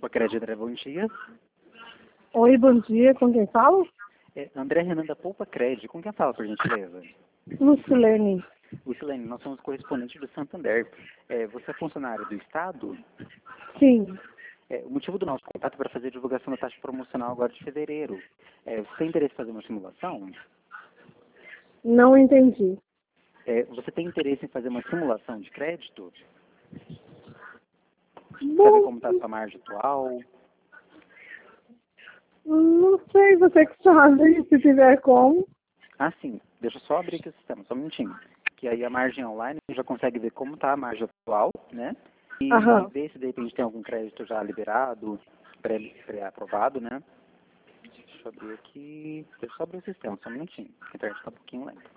Poupa Crédito, André, bom dia. Oi, bom dia. Com quem falo? André Renan da Poupa Crédito. Com quem fala, por gentileza? Lucilene. Lucilene, nós somos correspondentes do Santander. Você é funcionário do Estado? Sim. O motivo do nosso contato é para fazer a divulgação da taxa promocional agora de fevereiro. Você tem interesse em fazer uma simulação? Não entendi. Você tem interesse em fazer uma simulação de crédito? Saber Bom, como está a sua margem atual? não sei, você que sabe, se tiver como. Ah, sim. Deixa eu só abrir aqui o sistema, só um minutinho. Que aí a margem online já consegue ver como está a margem atual, né? E Aham. ver se de repente tem algum crédito já liberado, pré-aprovado, né? Deixa eu abrir aqui. Deixa eu só abrir o sistema, só um minutinho. A internet está um pouquinho lenta.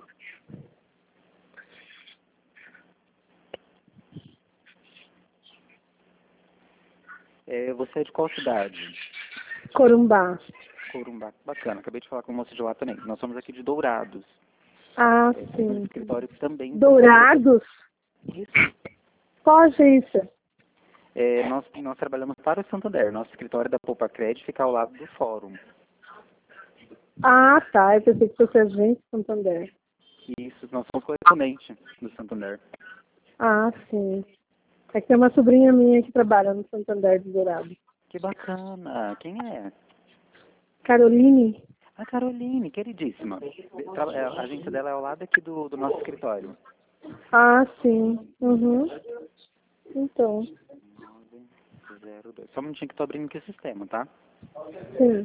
Você é de qual cidade? Corumbá. Corumbá. Bacana, acabei de falar com o moço de lá também. Nós somos aqui de Dourados. Ah, Tem um sim. escritório também. Dourados? Isso. Qual agência? Nós trabalhamos para o Santander. Nosso escritório da Poupa Crédito fica ao lado do fórum. Ah, tá. Eu pensei que fosse agência Santander. Isso, nós somos correspondentes do Santander. Ah, sim. É que tem uma sobrinha minha que trabalha no Santander de Dourados. Que bacana. Quem é? Caroline? A Caroline, queridíssima. A agência dela é ao lado aqui do nosso escritório. Ah, sim. Uhum. Então, 902. Só um minutinho que eu tô abrindo aqui o sistema, tá? sim.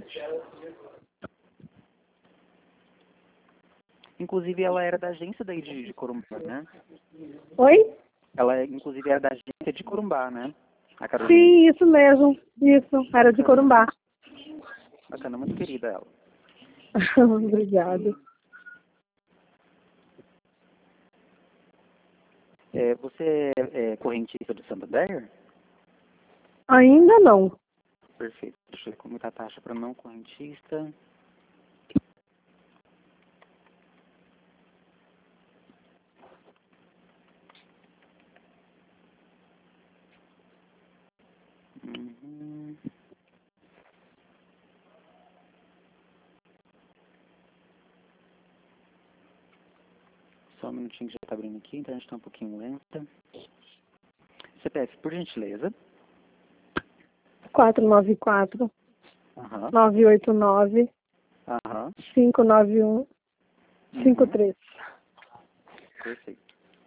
Inclusive, ela era da agência daí de Corumbá, né? Oi? Ela, inclusive, era da agência de Corumbá, né? A Caroline. Sim, isso mesmo. Isso. Era de Corumbá. Bacana, muito querida ela. Obrigada. Você é correntista do Santander? Ainda não. Perfeito. Deixa eu ver como está a taxa para não correntista. Uhum. Só um minutinho que já está abrindo aqui, então a gente está um pouquinho lenta. CPF, por gentileza. 494 Aham. 989 Aham. 591 53. Perfeito.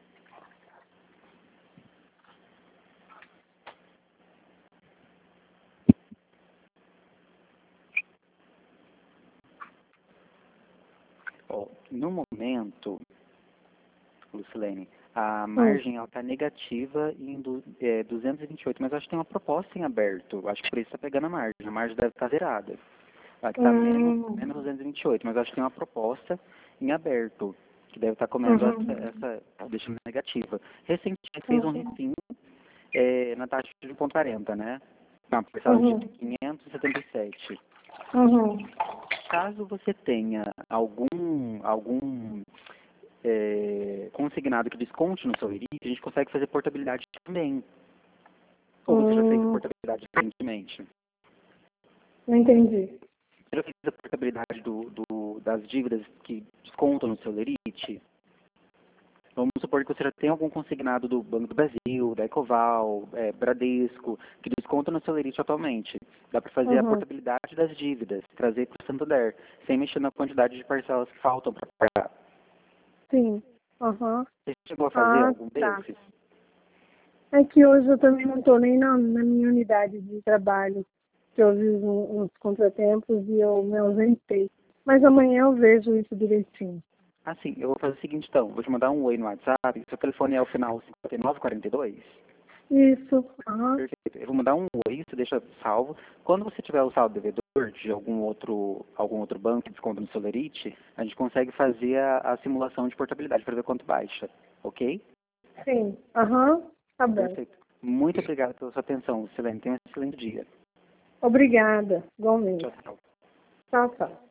Ó, no momento, Lucilene, a margem está negativa em 228, mas acho que tem uma proposta em aberto. Acho que por isso está pegando a margem. A margem deve estar zerada. Aqui está menos 228, mas acho que tem uma proposta em aberto, que deve estar comendo essa deixando negativa. Recentemente fez um risquinho na taxa de 1,40, né? Na parcela de 577. Caso você tenha algum consignado que desconte no seu IRI, a gente consegue fazer portabilidade também. Ou você já fez a portabilidade recentemente? Não entendi. Você já fez a portabilidade das dívidas que descontam no seu lerite? Vamos supor que você já tem algum consignado do Banco do Brasil, da Ecoval, Bradesco, que desconta no seu lerite atualmente. Dá para fazer a portabilidade das dívidas, trazer para o Santander, sem mexer na quantidade de parcelas que faltam para pagar. Sim. Você chegou a fazer algum desses? É que hoje eu também não estou nem na minha unidade de trabalho, que eu vi uns contratempos e eu me ausentei. Mas amanhã eu vejo isso direitinho. Ah, sim. Eu vou fazer o seguinte, então. Vou te mandar um oi no WhatsApp. Seu telefone é o final 5942? Isso. Perfeito. Eu vou mandar um oi, você deixa salvo. Quando você tiver o saldo devedor de algum outro banco que desconta no seu lerite, a gente consegue fazer a simulação de portabilidade para ver quanto baixa. Ok? Sim. Tá bom. Perfeito. Muito obrigado pela sua atenção, Silene. Tenha um excelente dia. Obrigada. Igualmente. Tchau, tchau. Tchau, tchau.